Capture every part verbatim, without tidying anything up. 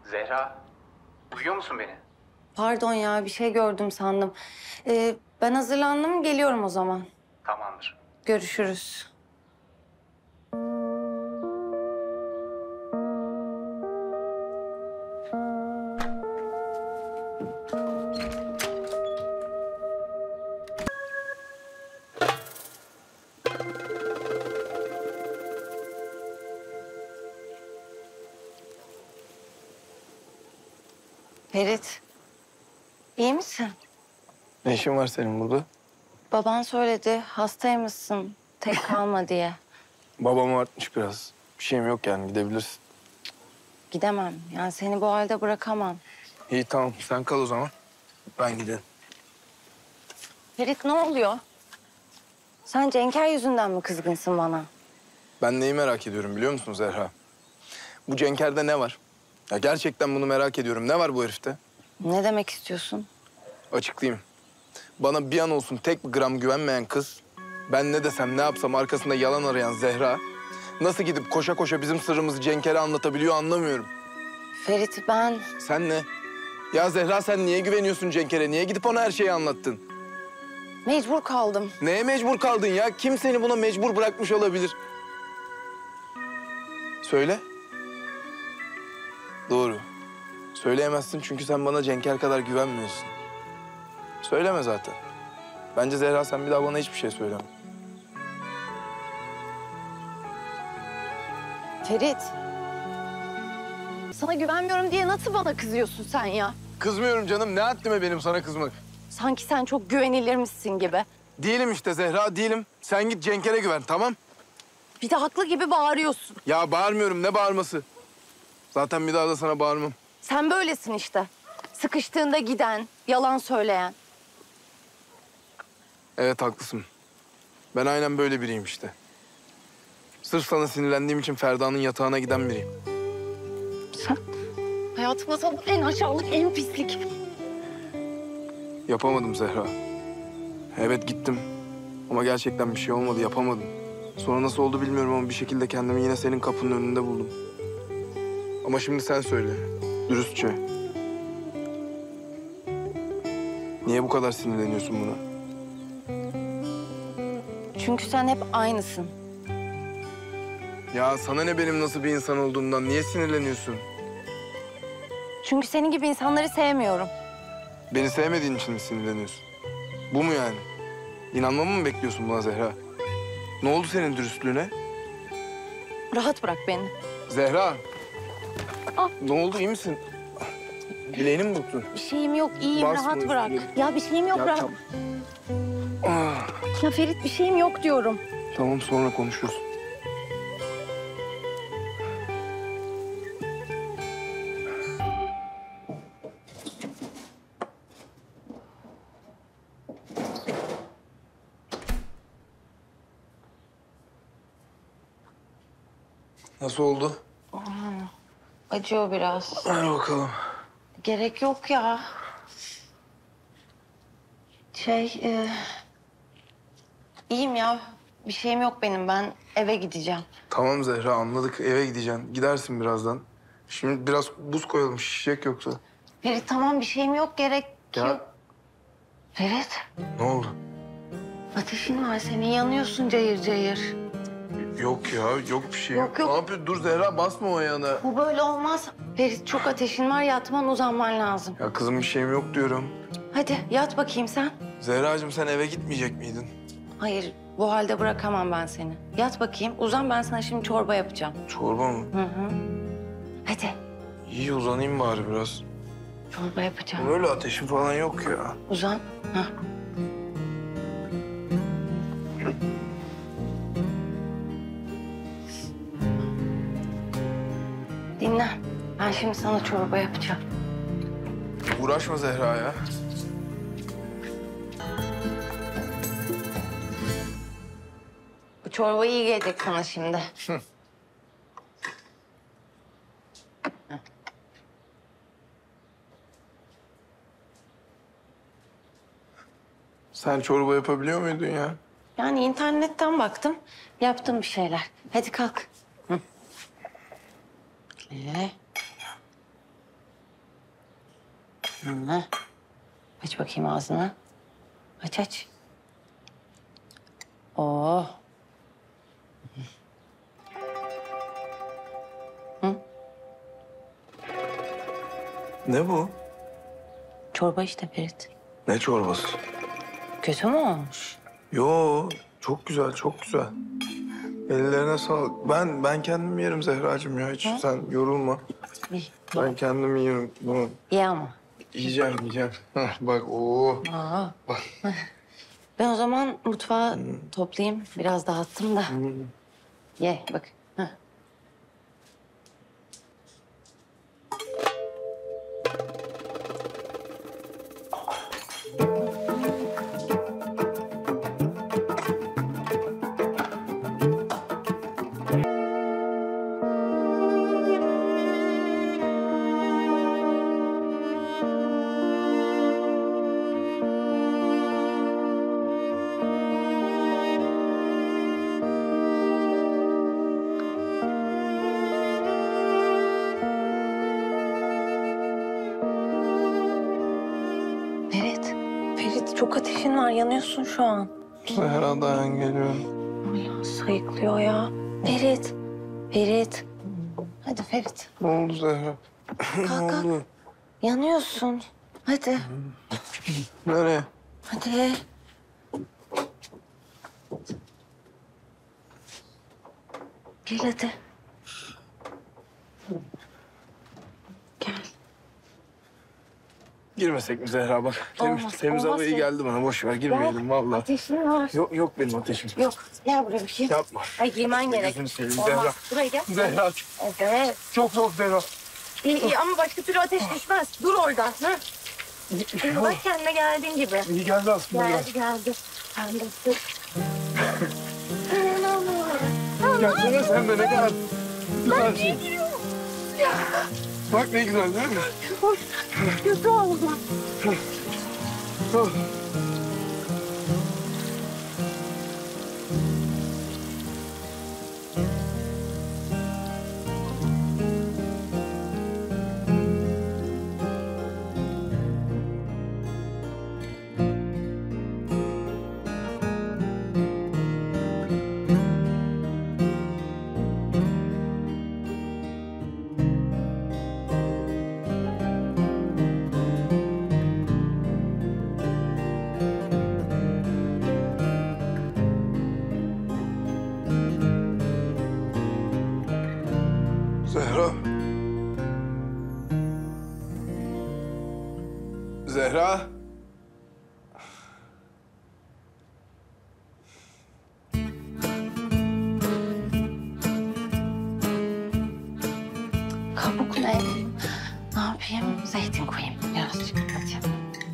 Zehra, duyuyor musun beni? Pardon ya, bir şey gördüm sandım. Ee, ben hazırlandım, geliyorum o zaman. Tamamdır. Görüşürüz. Ferit, iyi misin? Ne işin var senin burada? Baban söyledi, hastaymışsın, tek kalma diye. Babam artmış biraz. Bir şeyim yok yani, gidebilirsin. Gidemem, yani seni bu halde bırakamam. İyi tamam, sen kal o zaman. Ben giderim. Ferit, ne oluyor? Sen Cenker yüzünden mi kızgınsın bana? Ben neyi merak ediyorum biliyor musun Zehra? Bu Cenker'de ne var? Ya gerçekten bunu merak ediyorum. Ne var bu herifte? Ne demek istiyorsun? Açıklayayım. Bana bir an olsun tek bir gram güvenmeyen kız... ...ben ne desem ne yapsam arkasında yalan arayan Zehra... ...nasıl gidip koşa koşa bizim sırrımızı Cenker'e anlatabiliyor anlamıyorum. Ferit, ben... Sen ne? Ya Zehra sen niye güveniyorsun Cenker'e? Niye gidip ona her şeyi anlattın? Mecbur kaldım. Neye mecbur kaldın ya? Kim seni buna mecbur bırakmış olabilir? Söyle. Doğru. Söyleyemezsin çünkü sen bana Cenker kadar güvenmiyorsun. Söyleme zaten. Bence Zehra sen bir daha bana hiçbir şey söyleme. Ferit. Sana güvenmiyorum diye nasıl bana kızıyorsun sen ya? Kızmıyorum canım. Ne haddime benim sana kızmak? Sanki sen çok güvenilirmişsin gibi. Değilim işte Zehra, değilim. Sen git Cenker'e güven, tamam? Bir de haklı gibi bağırıyorsun. Ya bağırmıyorum. Ne bağırması? Zaten bir daha da sana bağırmam. Sen böylesin işte. Sıkıştığında giden, yalan söyleyen. Evet, haklısın. Ben aynen böyle biriyim işte. Sırf sana sinirlendiğim için Ferda'nın yatağına giden biriyim. Sen hayatımda sana en aşağılık, en pislik. Yapamadım Zehra. Evet gittim. Ama gerçekten bir şey olmadı, yapamadım. Sonra nasıl oldu bilmiyorum ama bir şekilde kendimi yine senin kapının önünde buldum. Ama şimdi sen söyle, dürüstçe. Niye bu kadar sinirleniyorsun buna? Çünkü sen hep aynısın. Ya sana ne benim nasıl bir insan olduğumdan, niye sinirleniyorsun? Çünkü senin gibi insanları sevmiyorum. Beni sevmediğin için mi sinirleniyorsun? Bu mu yani? İnanmamı mı bekliyorsun buna Zehra? Ne oldu senin dürüstlüğüne? Rahat bırak beni. Zehra! Ah. Ne oldu, iyi misin? Bileğini mi burktun? Bir şeyim yok, iyiyim. Basma Rahat bırak. üstüne. Ya bir şeyim yok, Ya rahat. tam- Ah, Ya Ferit, bir şeyim yok diyorum. tamam, sonra konuşuruz. Nasıl oldu? Acıyor biraz. Ver bakalım. Gerek yok ya. Şey, e... iyiyim ya. Bir şeyim yok benim. Ben eve gideceğim. Tamam Zehra, anladık. Eve gideceksin. Gidersin birazdan. Şimdi biraz buz koyalım, şişecek yoksa. Ferit, tamam, bir şeyim yok. Gerek Ya yok. Ferit, ne oldu? ateşin var. Senin yanıyorsun cayır cayır. Yok ya, yok bir şey. Yok, yok. Ne yapıyorsun? Dur Zehra, basma o ayağına. Bu böyle olmaz. Ferit, çok ateşin var. Yatman, uzanman lazım. Ya kızım, bir şeyim yok diyorum. Hadi yat bakayım sen. Zehracığım, sen eve gitmeyecek miydin? Hayır, bu halde bırakamam ben seni. Yat bakayım. Uzan, ben sana şimdi çorba yapacağım. Çorba mı? Hı hı. Hadi. İyi, uzanayım bari biraz. Çorba yapacağım. Öyle ateşim falan yok ya. Uzan. Hah. Dinle. Ben şimdi sana çorba yapacağım. Uğraşma Zehra ya. Bu çorba iyi gelecek sana şimdi. Sen çorba yapabiliyor muydun ya? Yani internetten baktım, yaptım bir şeyler. Hadi kalk. Hı. Ee, Hı. Aç bakayım ağzını. Aç aç. Oo. Hı? Ne bu? Çorba işte Ferit. Ne çorbası? Kötü mü olmuş? Yo, çok güzel, çok güzel. Ellerine sağlık. Ben ben kendim yerim Zehracığım ya. Hiç sen yorulma. İyi. Ben kendim yiyorum bunu. İyi ama. Yiyeceğim, yiyeceğim. Hah, bak, oo. Aa. Bak. Ben o zaman mutfağı toplayayım. Biraz dağıttım da. Hmm. Ye bak. Heh. Ferit. Ferit çok ateşin var. Yanıyorsun şu an. Zehra dayan geliyorum. Allah sayıklıyor ya. Ferit. Ferit. Hadi Ferit. Ne oldu Zehra? ne Kalk kalk. oldu? Yanıyorsun. Hadi. Nereye? Hadi. Gel hadi. Gel. Girmesek mi Zehra bak. Temiz, Olmaz, temiz olmaz hava iyi ya. geldi bana. Boş ver, girmeyelim vallahi. Ateşin var. Yok yok benim ateşim. Yok. Gel buraya bir şey. Yapma. Ay giymen gerek. Gözünü seveyim Olmaz. Zehra. Buraya gel. Zehra Evet. çok soğuk Zehra. İyi iyi ama başka türlü ateş düşmez. Dur orada. Ha? Şimdi bak kendine geldiğin gibi. İyi geldi aslında biraz. Geldi geldi. Sen de sık. Gelsene sen de ne kadar güzelsin. Bak ne güzel değil mi? Kötü oldu. Oh. Zehra. Zehra. Kabuk ne? Ne yapayım? Zeytin koyayım birazcık. Hadi.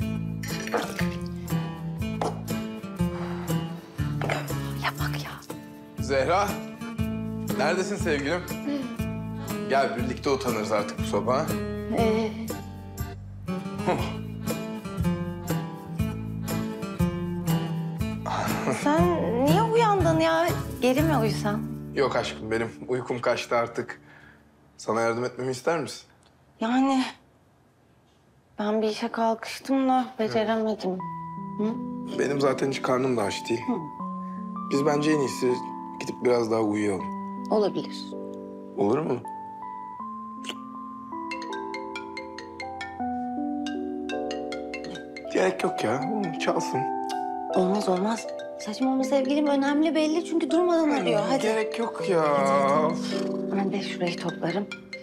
Ya bak ya. Zehra. Neredesin sevgilim? Gel birlikte utanırız artık bu sabah. Ee, sen niye uyandın ya? Geri mi uyusan? Yok aşkım benim uykum kaçtı artık. Sana yardım etmemi ister misin? Yani ben bir işe kalkıştım da beceremedim. Benim zaten hiç karnım da aç değil. Biz bence en iyisi gidip biraz daha uyuyalım. Olabilir. Olur mu? Gerek yok ya. Çalsın. Olmaz olmaz. Saçmalama sevgilim önemli belli çünkü durmadan arıyor. Hadi. Gerek yok ya. Ben de şurayı toplarım.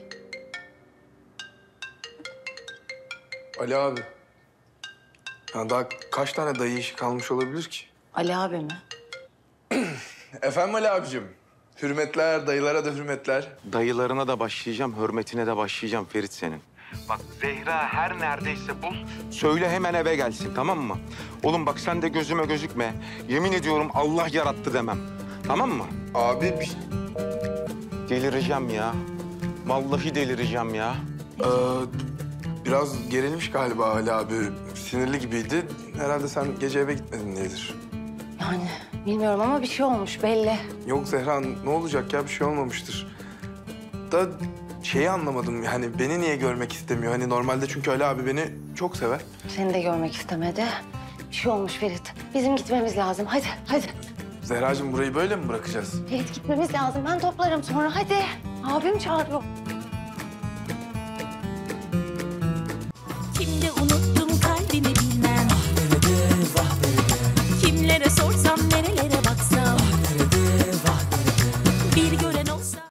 Ali abi. Ya daha kaç tane dayı işi kalmış olabilir ki? Ali abi mi? Efendim Ali abicim. Hürmetler, dayılara da hürmetler. Dayılarına da başlayacağım, hürmetine de başlayacağım Ferit senin. Bak Zehra her neredeyse bul, söyle hemen eve gelsin tamam mı? Oğlum bak sen de gözüme gözükme. Yemin ediyorum Allah yarattı demem. Tamam mı? Abi bir... Delireceğim ya. Vallahi delireceğim ya. Ee, biraz gerilmiş galiba Ali abi. Sinirli gibiydi. Herhalde sen gece eve gitmedin diyedir. Yani bilmiyorum ama bir şey olmuş belli. Yok Zehra ne olacak ya bir şey olmamıştır. Da şeyi anlamadım yani beni niye görmek istemiyor? Hani normalde çünkü Ali abi beni çok sever. Seni de görmek istemedi. Bir şey olmuş Ferit. Bizim gitmemiz lazım. Hadi, hadi. Zehracığım burayı böyle mi bırakacağız? Ferit gitmemiz lazım. Ben toplarım sonra. Hadi. Abim çağırıyor. Şimdi unut